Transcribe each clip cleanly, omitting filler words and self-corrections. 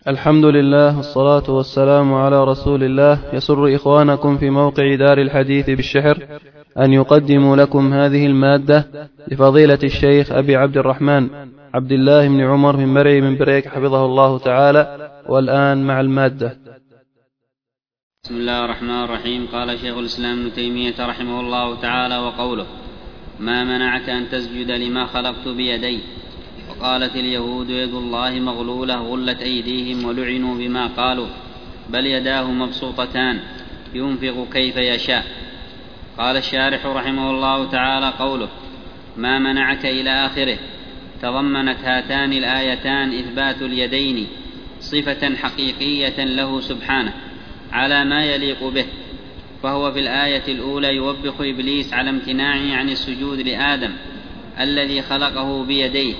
الحمد لله والصلاة والسلام على رسول الله. يسر إخوانكم في موقع دار الحديث بالشحر أن يقدموا لكم هذه المادة لفضيلة الشيخ أبي عبد الرحمن عبد الله بن عمر بن مرعي من بريك حفظه الله تعالى. والآن مع المادة. بسم الله الرحمن الرحيم. قال شيخ الإسلام ابن تيمية رحمه الله تعالى: وقوله: ما منعك أن تسجد لما خلقت بيدي. وقالت اليهود: يد الله مغلولة غلت أيديهم ولعنوا بما قالوا، بل يداه مبسوطتان ينفق كيف يشاء. قال الشارح رحمه الله تعالى: قوله ما منعك إلى آخره تضمنت هاتان الآيتان إثبات اليدين صفة حقيقية له سبحانه على ما يليق به، فهو في الآية الأولى يوبخ إبليس على امتناعه عن السجود لآدم الذي خلقه بيديه،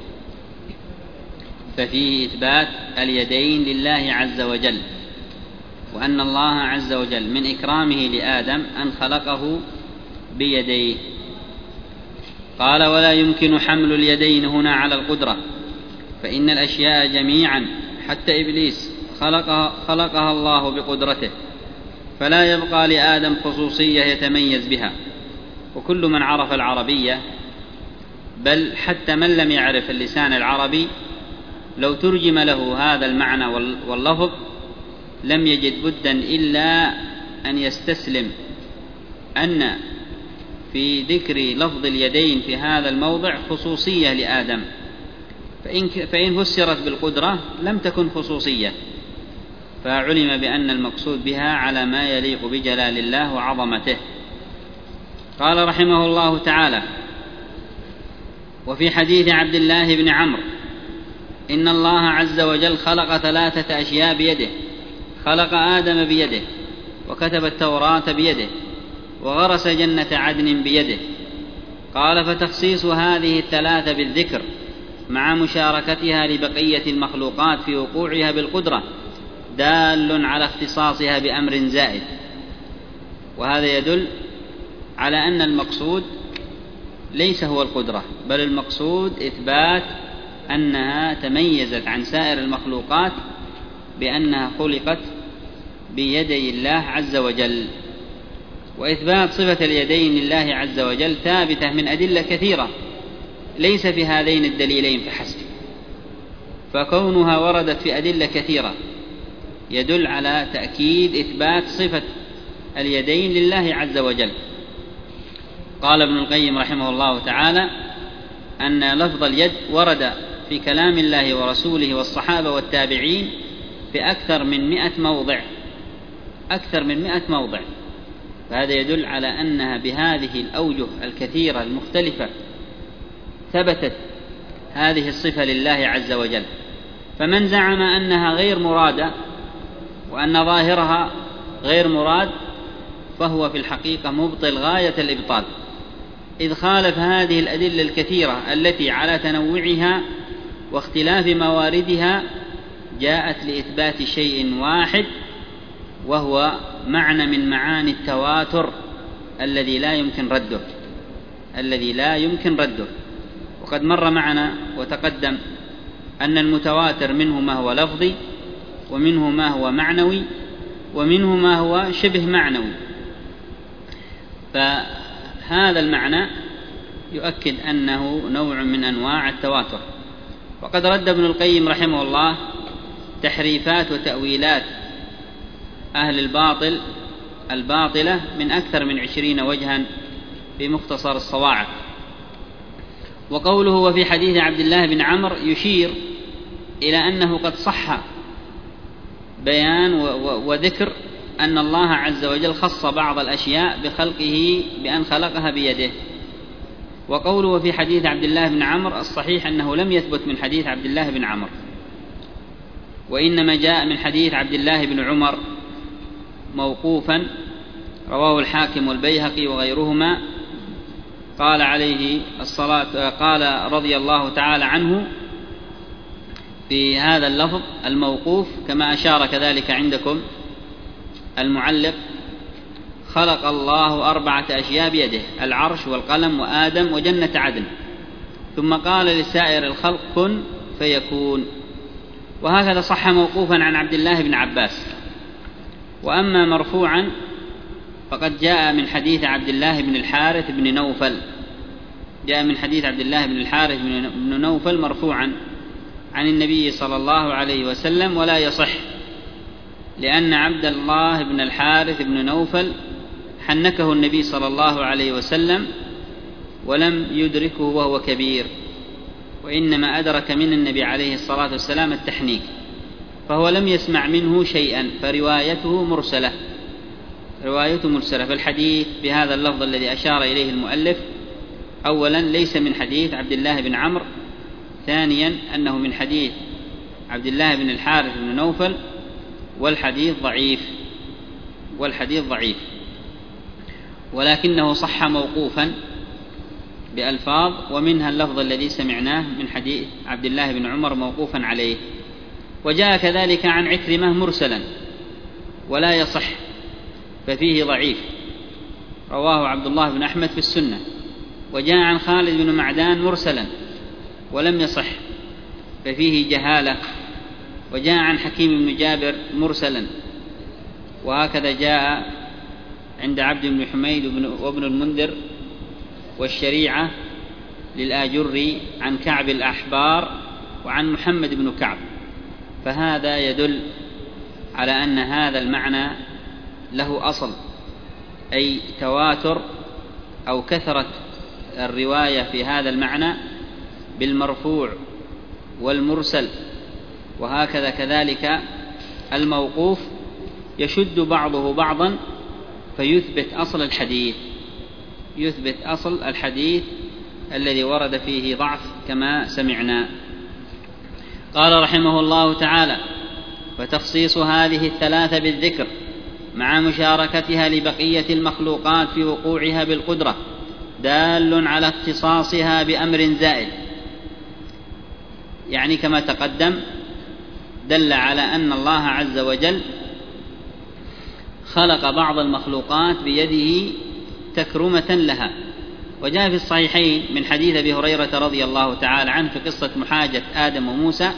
ففيه إثبات اليدين لله عز وجل، وأن الله عز وجل من إكرامه لآدم أن خلقه بيديه. قال: ولا يمكن حمل اليدين هنا على القدرة، فإن الأشياء جميعا حتى إبليس خلقها الله بقدرته، فلا يبقى لآدم خصوصية يتميز بها. وكل من عرف العربية، بل حتى من لم يعرف اللسان العربي، لو ترجم له هذا المعنى واللفظ لم يجد بدا إلا أن يستسلم أن في ذكر لفظ اليدين في هذا الموضع خصوصية لآدم، فإن فسرت بالقدرة لم تكن خصوصية، فعلم بأن المقصود بها على ما يليق بجلال الله وعظمته. قال رحمه الله تعالى: وفي حديث عبد الله بن عمرو: إن الله عز وجل خلق 3 أشياء بيده، خلق آدم بيده، وكتب التوراة بيده، وغرس جنة عدن بيده. قال: فتخصيص هذه 3 بالذكر مع مشاركتها لبقية المخلوقات في وقوعها بالقدرة دال على اختصاصها بأمر زائد، وهذا يدل على أن المقصود ليس هو القدرة، بل المقصود إثبات أنها تميزت عن سائر المخلوقات بأنها خلقت بيدي الله عز وجل. وإثبات صفة اليدين لله عز وجل ثابتة من أدلة كثيرة، ليس في هذين الدليلين فحسب، فكونها وردت في أدلة كثيرة يدل على تأكيد إثبات صفة اليدين لله عز وجل. قال ابن القيم رحمه الله تعالى أن لفظ اليد ورد في كلام الله ورسوله والصحابة والتابعين في أكثر من 100 موضع، فهذا يدل على أنها بهذه الأوجه الكثيرة المختلفة ثبتت هذه الصفة لله عز وجل. فمن زعم أنها غير مرادة وأن ظاهرها غير مراد فهو في الحقيقة مبطل غاية الإبطال، إذ خالف هذه الأدلة الكثيرة التي على تنوعها واختلاف مواردها جاءت لإثبات شيء واحد، وهو معنى من معاني التواتر الذي لا يمكن رده. وقد مر معنا وتقدم أن المتواتر منه ما هو لفظي، ومنه ما هو معنوي، ومنه ما هو شبه معنوي، فهذا المعنى يؤكد أنه نوع من أنواع التواتر. وقد رد ابن القيم رحمه الله تحريفات وتأويلات أهل الباطلة من أكثر من 20 وجها في مختصر الصواعق. وقوله وفي حديث عبد الله بن عمرو يشير إلى أنه قد صح بيان وذكر أن الله عز وجل خص بعض الأشياء بخلقه بأن خلقها بيده. وقوله في حديث عبد الله بن عمرو الصحيح أنه لم يثبت من حديث عبد الله بن عمرو، وإنما جاء من حديث عبد الله بن عمر موقوفا رواه الحاكم والبيهقي وغيرهما. قال عليه الصلاة قال رضي الله تعالى عنه في هذا اللفظ الموقوف كما أشار كذلك عندكم المعلق: خلق الله 4 أشياء بيده، العرش والقلم وآدم وجنة عدن، ثم قال لسائر الخلق كن فيكون. وهكذا صح موقوفا عن عبد الله بن عباس. وأما مرفوعا فقد جاء من حديث عبد الله بن الحارث بن نوفل، جاء من حديث عبد الله بن الحارث بن نوفل مرفوعا عن النبي صلى الله عليه وسلم، ولا يصح، لأن عبد الله بن الحارث بن نوفل حنكه النبي صلى الله عليه وسلم ولم يدركه وهو كبير، وإنما أدرك من النبي عليه الصلاة والسلام التحنيك، فهو لم يسمع منه شيئا، فروايته مرسلة، روايته مرسلة. فالحديث بهذا اللفظ الذي أشار إليه المؤلف أولا ليس من حديث عبد الله بن عمرو، ثانيا أنه من حديث عبد الله بن الحارث بن نوفل، والحديث ضعيف، ولكنه صح موقوفا بألفاظ، ومنها اللفظ الذي سمعناه من حديث عبد الله بن عمر موقوفا عليه. وجاء كذلك عن عكرمة مرسلا ولا يصح، ففيه ضعيف، رواه عبد الله بن أحمد في السنة. وجاء عن خالد بن معدان مرسلا ولم يصح، ففيه جهالة. وجاء عن حكيم بن جابر مرسلا، وهكذا جاء عند عبد بن حميد وابن المنذر والشريعة للآجري عن كعب الأحبار وعن محمد بن كعب، فهذا يدل على أن هذا المعنى له أصل، أي تواتر أو كثرة الرواية في هذا المعنى بالمرفوع والمرسل، وهكذا كذلك الموقوف يشد بعضه بعضا فيثبت أصل الحديث الذي ورد فيه ضعف كما سمعنا. قال رحمه الله تعالى: وتخصيص هذه الثلاثة بالذكر مع مشاركتها لبقية المخلوقات في وقوعها بالقدرة دال على اختصاصها بأمر زائد، يعني كما تقدم دل على أن الله عز وجل خلق بعض المخلوقات بيده تكرمة لها. وجاء في الصحيحين من حديث أبي هريرة رضي الله تعالى عنه في قصة محاجة آدم وموسى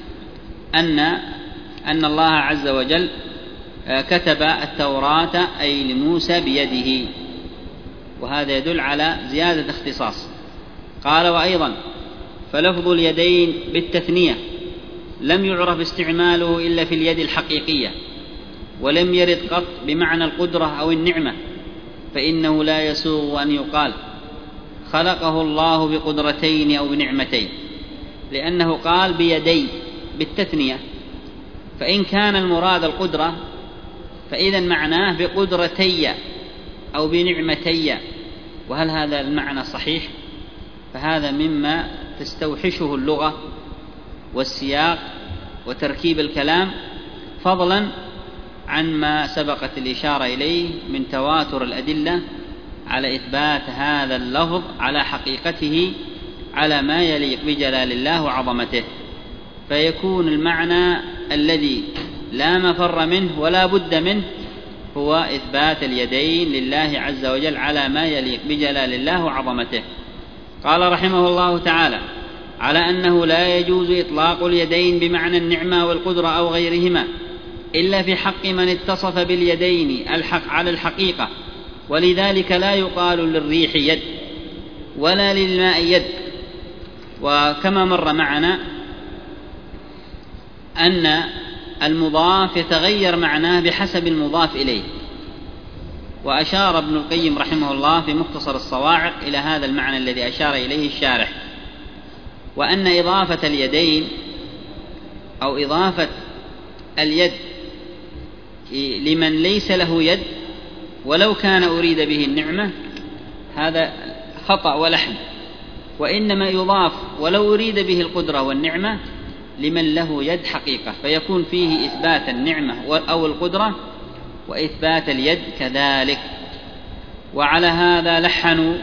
أن الله عز وجل كتب التوراة أي لموسى بيده، وهذا يدل على زيادة اختصاص. قال: وأيضا فلفظ اليدين بالتثنية لم يعرف استعماله إلا في اليد الحقيقية، ولم يرد قط بمعنى القدرة أو النعمة، فإنه لا يسوغ أن يقال خلقه الله بقدرتين أو بنعمتين، لأنه قال بيدي بالتثنية، فإن كان المراد القدرة فإذا معناه بقدرتي أو بنعمتي، وهل هذا المعنى صحيح؟ فهذا مما تستوحشه اللغة والسياق وتركيب الكلام، فضلا عن ما سبقت الإشارة إليه من تواتر الأدلة على إثبات هذا اللفظ على حقيقته على ما يليق بجلال الله وعظمته، فيكون المعنى الذي لا مفر منه ولا بد منه هو إثبات اليدين لله عز وجل على ما يليق بجلال الله وعظمته. قال رحمه الله تعالى: على أنه لا يجوز إطلاق اليدين بمعنى النعمة والقدرة أو غيرهما إلا في حق من اتصف باليدين على الحقيقة، ولذلك لا يقال للريح يد ولا للماء يد. وكما مر معنا أن المضاف يتغير معناه بحسب المضاف إليه، وأشار ابن القيم رحمه الله في مختصر الصواعق إلى هذا المعنى الذي أشار إليه الشارح، وأن إضافة اليدين أو إضافة اليد لمن ليس له يد ولو كان أريد به النعمة هذا خطأ ولحن، وإنما يضاف ولو أريد به القدرة والنعمة لمن له يد حقيقة، فيكون فيه إثبات النعمة أو القدرة وإثبات اليد كذلك. وعلى هذا لحنوا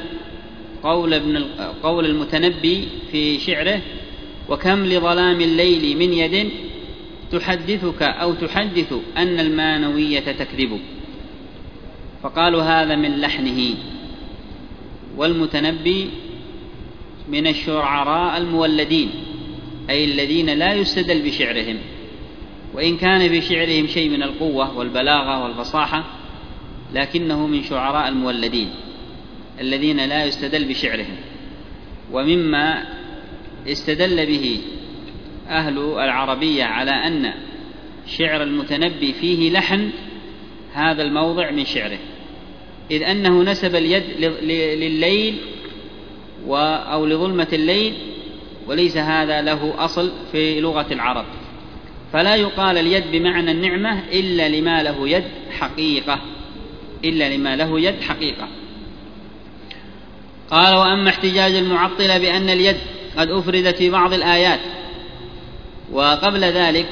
قول المتنبي في شعره: وكم لظلام الليل من يد تحدثك أو تحدث أن المانوية تكذب، فقالوا هذا من لحنه. والمتنبي من الشعراء المولدين، أي الذين لا يستدل بشعرهم، وإن كان في شعرهم شيء من القوة والبلاغة والفصاحة، لكنه من شعراء المولدين الذين لا يستدل بشعرهم. ومما استدل به أهل العربية على أن شعر المتنبي فيه لحن هذا الموضع من شعره، إذ أنه نسب اليد لليل أو لظلمة الليل، وليس هذا له أصل في لغة العرب، فلا يقال اليد بمعنى النعمة إلا لما له يد حقيقة. قال: وأما احتجاج المعطلة بأن اليد قد أفردت في بعض الآيات. وقبل ذلك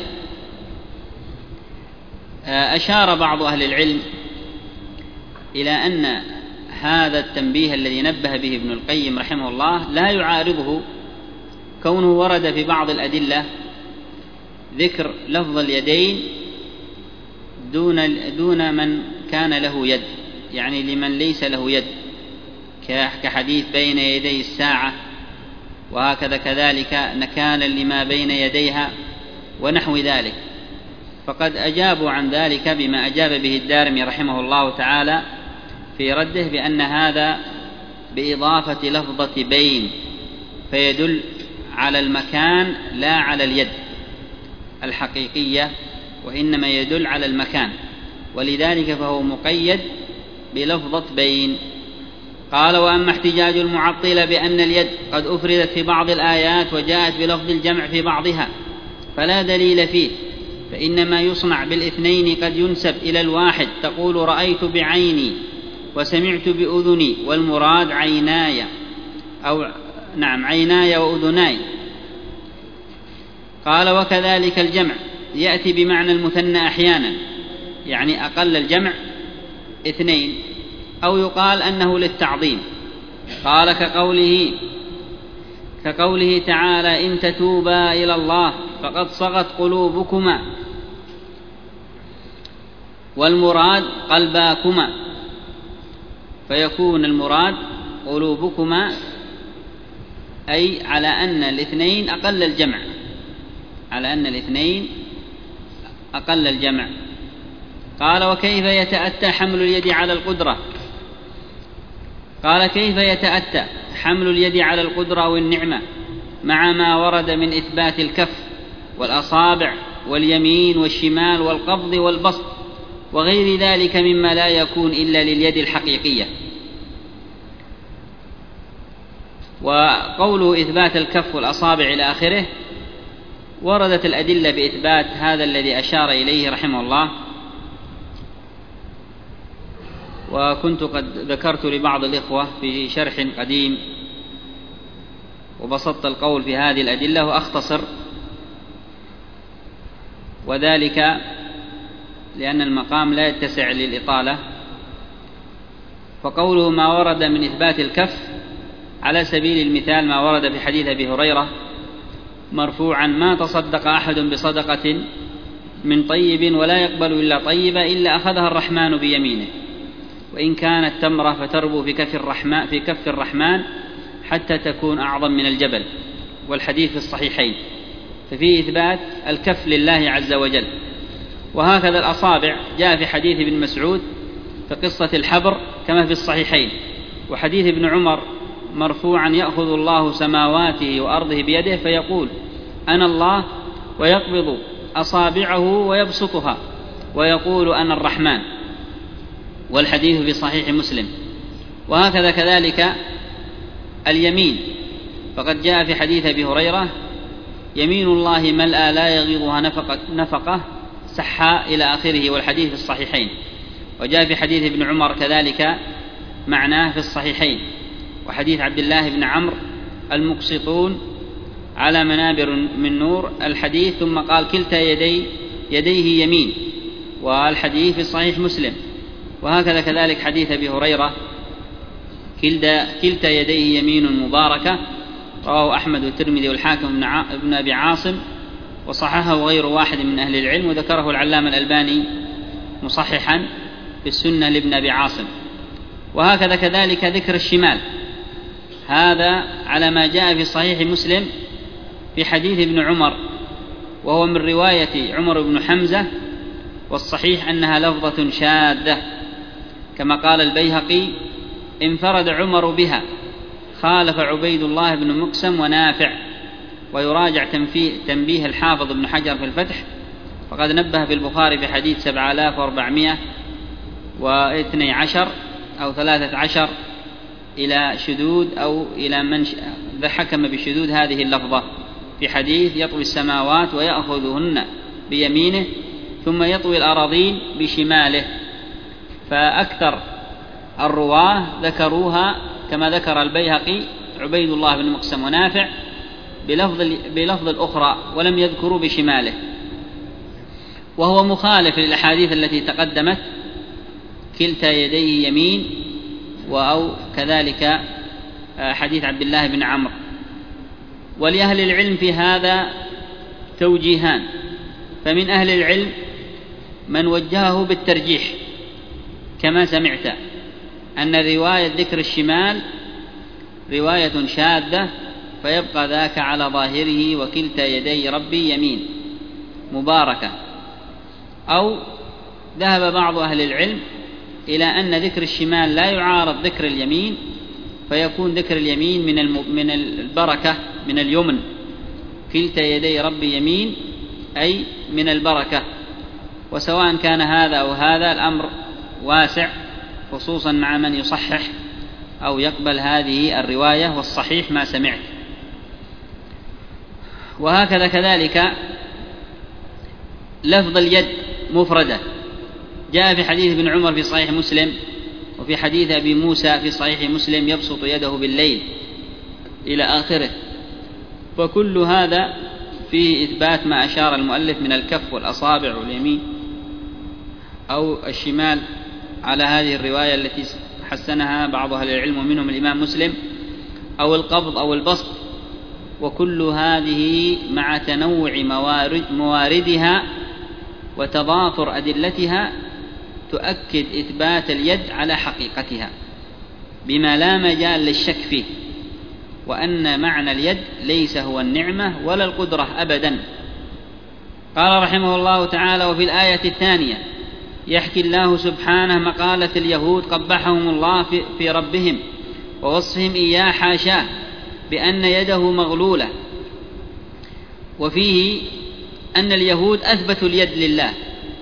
أشار بعض أهل العلم إلى أن هذا التنبيه الذي نبه به ابن القيم رحمه الله لا يعارضه كونه ورد في بعض الأدلة ذكر لفظ اليدين دون من كان له يد، يعني لمن ليس له يد، كحديث بين يدي الساعة، وهكذا كذلك نكالا لما بين يديها ونحو ذلك. فقد أجابوا عن ذلك بما أجاب به الدارمي رحمه الله تعالى في رده، بأن هذا بإضافة لفظة بين، فيدل على المكان لا على اليد الحقيقية، وإنما يدل على المكان، ولذلك فهو مقيد بلفظة بين. قال: وأما احتجاج المعطلة بأن اليد قد أفردت في بعض الآيات وجاءت بلفظ الجمع في بعضها فلا دليل فيه، فإنما يصنع بالاثنين قد ينسب إلى الواحد، تقول رأيت بعيني وسمعت بأذني، والمراد عيناي، أو نعم عيناي وأذناي. قال: وكذلك الجمع يأتي بمعنى المثنى أحيانا، يعني أقل الجمع 2، أو يقال أنه للتعظيم. قال: كقوله تعالى: إن تتوبا إلى الله فقد صغت قلوبكما، والمراد قلباكما، فيكون المراد قلوبكما، أي على أن الاثنين أقل الجمع. قال: وكيف يتأتى حمل اليد على القدرة؟ قال: كيف يتأتى حمل اليد على القدرة والنعمة مع ما ورد من إثبات الكف والأصابع واليمين والشمال والقبض والبسط وغير ذلك مما لا يكون إلا لليد الحقيقية. وقوله إثبات الكف والأصابع إلى آخره، وردت الأدلة بإثبات هذا الذي أشار إليه رحمه الله. وكنت قد ذكرت لبعض الإخوة في شرح قديم وبسطت القول في هذه الأدلة وأختصر، وذلك لأن المقام لا يتسع للإطالة. فقوله ما ورد من إثبات الكف على سبيل المثال ما ورد في حديث أبي هريرة مرفوعا: ما تصدق أحد بصدقة من طيب ولا يقبل إلا طيبة إلا أخذها الرحمن بيمينه، وإن كانت تمرة فتربو في كف الرحمن حتى تكون أعظم من الجبل. والحديث في الصحيحين، ففيه إثبات الكف لله عز وجل. وهكذا الأصابع جاء في حديث ابن مسعود في قصة الحبر كما في الصحيحين، وحديث ابن عمر مرفوعا: يأخذ الله سماواته وأرضه بيده فيقول أنا الله، ويقبض أصابعه ويبسطها ويقول أنا الرحمن. والحديث في صحيح مسلم. وهكذا كذلك اليمين، فقد جاء في حديث أبي هريرة: يمين الله ملأى لا يغيضها نفقة سحاء إلى آخره، والحديث في الصحيحين. وجاء في حديث ابن عمر كذلك معناه في الصحيحين. وحديث عبد الله بن عمرو: المقسطون على منابر من نور، الحديث، ثم قال كلتا يديه يمين، والحديث في صحيح مسلم. وهكذا كذلك حديث أبي هريرة: كلتا يديه يمين مباركة، رواه أحمد والترمذي والحاكم ابن أبي عاصم، وصححه غير واحد من أهل العلم، وذكره العلامة الألباني مصححا في السنة لابن أبي عاصم. وهكذا كذلك ذكر الشمال، هذا على ما جاء في صحيح مسلم في حديث ابن عمر وهو من رواية عمر بن حمزة، والصحيح أنها لفظة شاذة، كما قال البيهقي: انفرد عمر بها، خالف عبيد الله بن مقسم ونافع. ويراجع تنبيه الحافظ ابن حجر في الفتح، فقد نبه في البخاري في حديث 7412 أو 13 إلى شذوذ، أو إلى من حكم بشذوذ هذه اللفظة في حديث: يطوي السماوات ويأخذهن بيمينه ثم يطوي الأراضين بشماله. فأكثر الرواه ذكروها كما ذكر البيهقي عبيد الله بن مقسم ونافع بلفظ الأخرى، ولم يذكروا بشماله، وهو مخالف للأحاديث التي تقدمت: كلتا يديه يمين، أو كذلك حديث عبد الله بن عمرو. ولأهل العلم في هذا توجيهان: فمن أهل العلم من وجهه بالترجيح كما سمعت، أن رواية ذكر الشمال رواية شاذة، فيبقى ذاك على ظاهره: وكلتا يدي ربي يمين مباركة. أو ذهب بعض أهل العلم إلى أن ذكر الشمال لا يعارض ذكر اليمين، فيكون ذكر اليمين من البركة، من اليمن. كلتا يدي ربي يمين أي من البركة. وسواء كان هذا أو هذا الأمر واسع، خصوصا مع من يصحح أو يقبل هذه الرواية، والصحيح ما سمعت. وهكذا كذلك لفظ اليد مفردة جاء في حديث ابن عمر في صحيح مسلم، وفي حديث أبي موسى في صحيح مسلم: يبسط يده بالليل إلى آخره. فكل هذا فيه إثبات ما أشار المؤلف من الكف والأصابع واليمين أو الشمال على هذه الرواية التي حسنها بعض أهل العلم ومنهم الإمام مسلم، أو القبض أو البسط. وكل هذه مع تنوع مواردها وتضافر أدلتها تؤكد إثبات اليد على حقيقتها بما لا مجال للشك فيه، وأن معنى اليد ليس هو النعمة ولا القدرة أبدا. قال رحمه الله تعالى: وفي الآية الثانية يحكي الله سبحانه مقالة اليهود قبحهم الله في ربهم ووصفهم إياه حاشاه بأن يده مغلولة. وفيه أن اليهود أثبتوا اليد لله،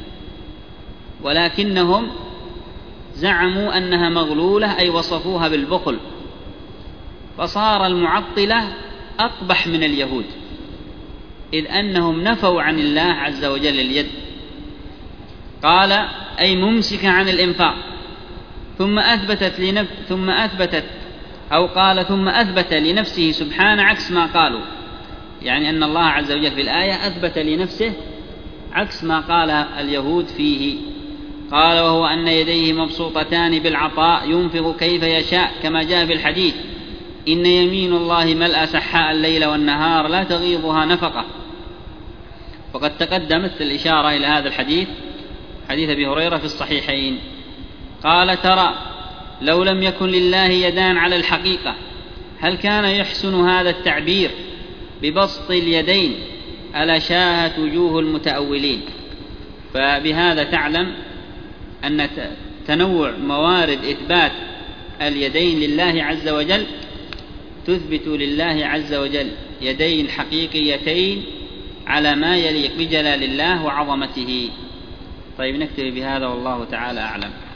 ولكنهم زعموا أنها مغلولة، أي وصفوها بالبخل، فصار المعطلة أقبح من اليهود، إذ أنهم نفوا عن الله عز وجل اليد. قال: أي ممسكة عن الإنفاق، ثم أثبت لنفسه سبحانه عكس ما قالوا، يعني أن الله عز وجل في الآية أثبت لنفسه عكس ما قال اليهود فيه. قال: وهو أن يديه مبسوطتان بالعطاء ينفق كيف يشاء، كما جاء في الحديث: إن يمين الله ملأ سحاء الليل والنهار لا تغيضها نفقة. وقد تقدمت الإشارة إلى هذا الحديث، حديث أبي هريرة في الصحيحين. قال: ترى لو لم يكن لله يدان على الحقيقة هل كان يحسن هذا التعبير ببسط اليدين؟ ألا شاهت وجوه المتأولين. فبهذا تعلم أن تنوع موارد إثبات اليدين لله عز وجل تثبت لله عز وجل يدين حقيقيتين على ما يليق بجلال الله وعظمته. طيب، نكتفي بهذا والله تعالى أعلم.